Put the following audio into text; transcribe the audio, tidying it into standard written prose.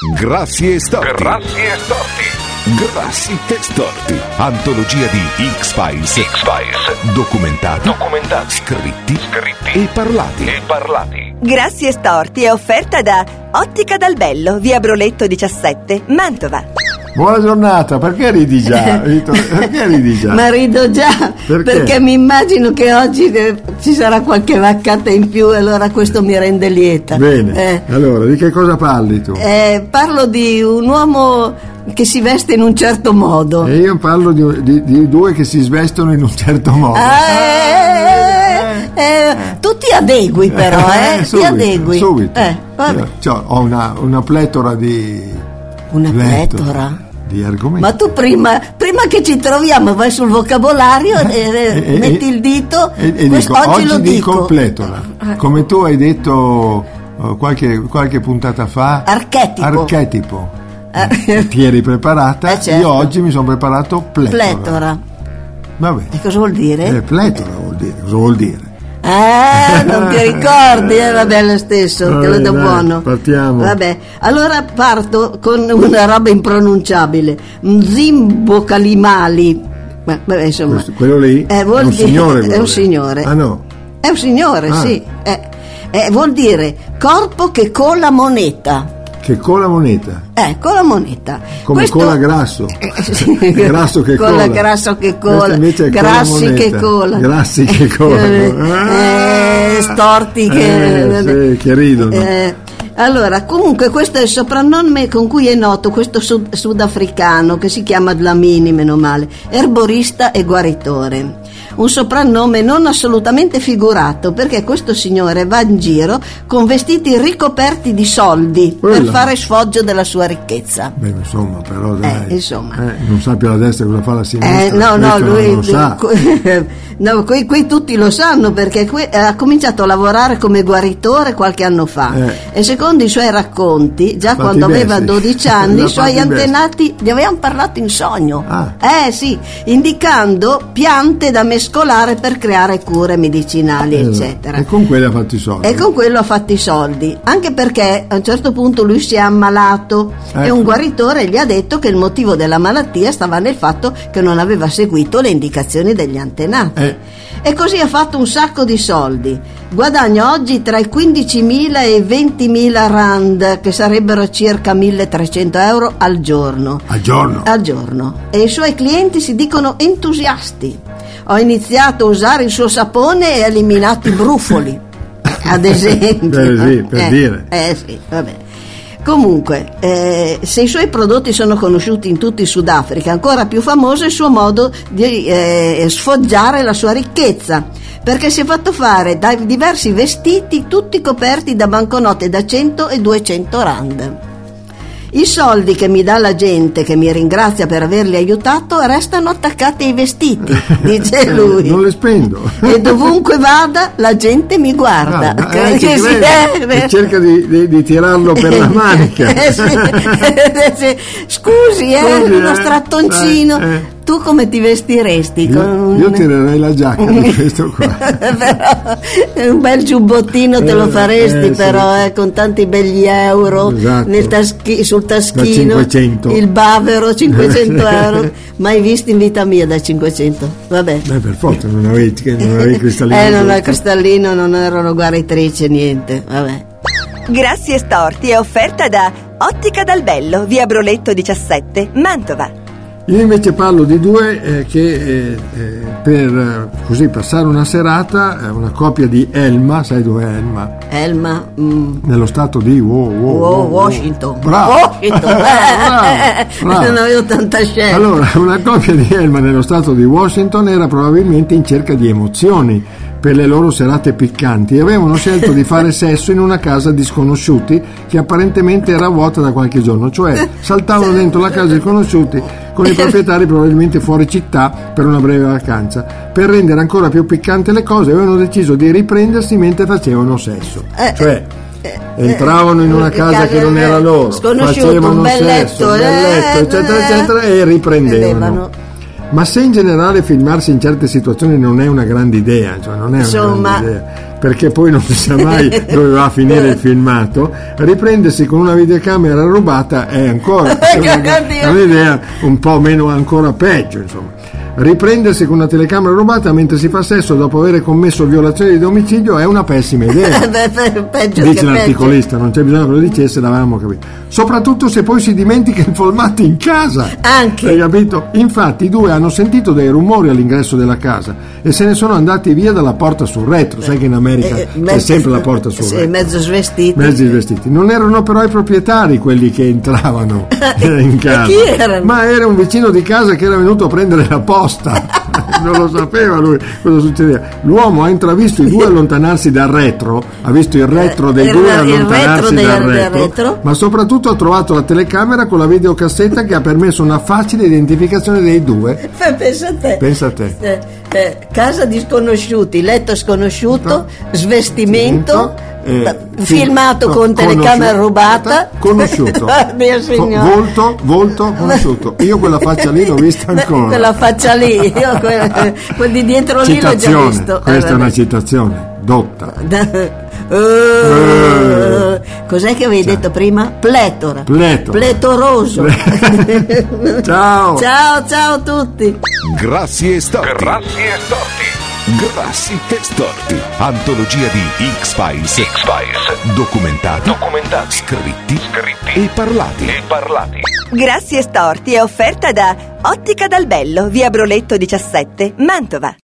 Grassi e Storti. Grassi e Storti. Grassi e Storti. Antologia di X-Files. Documentati. Scritti. E parlati. Grassi e Storti è offerta da Ottica Dal Bello, via Broletto 17, Mantova. Buona giornata, perché ridi già? Perché ridi già? Ma rido già perché mi immagino che oggi ci sarà qualche vaccata in più e allora questo mi rende lieta. Bene, allora di che cosa parli tu? Parlo di un uomo che si veste in un certo modo. E io parlo di due che si svestono in un certo modo. Tu ti adegui però, ti adegui. Subito. Ho una pletora di... Una pletora? Di argomenti. Ma tu prima che ci troviamo vai sul vocabolario e metti il dito e dico, oggi dico pletora, come tu hai detto qualche puntata fa, archetipo. Ti eri preparata, certo. Io oggi mi sono preparato pletora. Vabbè. E cosa vuol dire? Pletora vuol dire, cosa vuol dire? Non ti ricordi? Vabbè, lo stesso, te lo do buono. Partiamo. Vabbè, allora parto con una roba impronunciabile. Mzimbo Kalimali. Vabbè, insomma. Quello lì è un signore. È un signore. Ah no? È un signore, sì. Vuol dire corpo che cola moneta. Che cola moneta? Cola moneta. Come cola grasso. Grasso che cola. Grasso che cola. Grassi che cola. Grassi che cola. Storti che ridono. Allora, comunque questo è il soprannome con cui è noto questo sudafricano che si chiama Dlamini, meno male, erborista e guaritore. Un soprannome non assolutamente figurato, perché questo signore va in giro con vestiti ricoperti di soldi per fare sfoggio della sua ricchezza. Beh, insomma, però dai. Non sa più la destra cosa fa la sinistra. Lui non lo sa. Qui tutti lo sanno, perché ha cominciato a lavorare come guaritore qualche anno fa e secondo i suoi racconti, già quando aveva 12 anni, i suoi antenati gli avevano parlato in sogno. Sì, indicando piante da mescolare per creare cure medicinali, eccetera. E con quello ha fatto i soldi. Anche perché a un certo punto lui si è ammalato e un guaritore gli ha detto che il motivo della malattia stava nel fatto che non aveva seguito le indicazioni degli antenati. E così ha fatto un sacco di soldi. Guadagna oggi tra i 15.000 e i 20.000 rand, che sarebbero circa 1.300 euro al giorno. Al giorno. E i suoi clienti si dicono entusiasti. Ho iniziato a usare il suo sapone e ho eliminato i brufoli, ad esempio. Per dire. Sì, vabbè. Comunque, se i suoi prodotti sono conosciuti in tutto il Sudafrica, ancora più famoso è il suo modo di sfoggiare la sua ricchezza, perché si è fatto fare diversi vestiti tutti coperti da banconote da 100 e 200 rand. I soldi che mi dà la gente che mi ringrazia per averli aiutato restano attaccati ai vestiti, dice lui. Non le spendo. E dovunque vada la gente mi guarda. E cerca di tirarlo per la manica. Scusi, uno strattoncino. Tu come ti vestiresti? Io tirerei la giacca di questo qua. Però, un bel giubbottino te lo faresti, però, sì. Con tanti begli euro, esatto. Sul taschino, 500. Il bavero 500 euro. Mai visto in vita mia da 500. Vabbè. Per forza non avevi cristallino. Non era cristallino, non erano guaritrici, niente. Vabbè. Grassi e Storti è offerta da Ottica Dal Bello, via Broletto 17, Mantova. Io invece parlo di due che per così passare una serata, una coppia di Elma, sai dov'è Elma? Elma? Nello stato di Washington. Bravo. Washington. Bravo. Non avevo tanta scelta. Allora, una coppia di Elma nello stato di Washington era probabilmente in cerca di emozioni per le loro serate piccanti e avevano scelto di fare sesso in una casa di sconosciuti che apparentemente era vuota da qualche giorno, cioè saltavano dentro la casa di sconosciuti con i proprietari probabilmente fuori città per una breve vacanza. Per rendere ancora più piccante le cose avevano deciso di riprendersi mentre facevano sesso, cioè entravano in una casa che non era loro, facevano un bel sesso, eccetera eccetera e riprendevano. Ma se in generale filmarsi in certe situazioni non è una grande idea, cioè non è una grande idea. perché poi non si sa mai dove va a finire il filmato. Riprendersi con una videocamera rubata è ancora un'idea un po' meno, ancora peggio, insomma. Riprendersi con una telecamera rubata mentre si fa sesso dopo aver commesso violazione di domicilio è una pessima idea. Dice l'articolista, non c'è bisogno che lo dicesse, l'avevamo capito. Soprattutto se poi si dimentica il formato in casa. Anche. Hai capito? Infatti i due hanno sentito dei rumori all'ingresso della casa e se ne sono andati via dalla porta sul retro. Sai che in America c'è sempre la porta sul retro. Mezzi svestiti. Non erano però i proprietari quelli che entravano in casa. Chi erano? Ma era un vicino di casa che era venuto a prendere la posta. Non lo sapeva lui cosa succedeva. L'uomo ha intravisto i due allontanarsi dal retro, ha visto il retro dei due allontanarsi dal retro, ma soprattutto ha trovato la telecamera con la videocassetta che ha permesso una facile identificazione dei due. Pensa a te. Casa di sconosciuti, letto sconosciuto, svestimento, filmato con telecamera rubata, conosciuto. Mio signore. Volto conosciuto. Io quella faccia lì l'ho vista ancora. Quella faccia lì, io quel di dietro lì l'ho già visto. Questa è una citazione dotta. Cos'è che avevi detto prima? Pletoroso. Ciao a tutti. Grassi e storti. Grassi e storti. Antologia di X-Files. Documentati. Scritti e parlati. Grassi e storti è offerta da Ottica dal Bello, via Broletto 17, Mantova.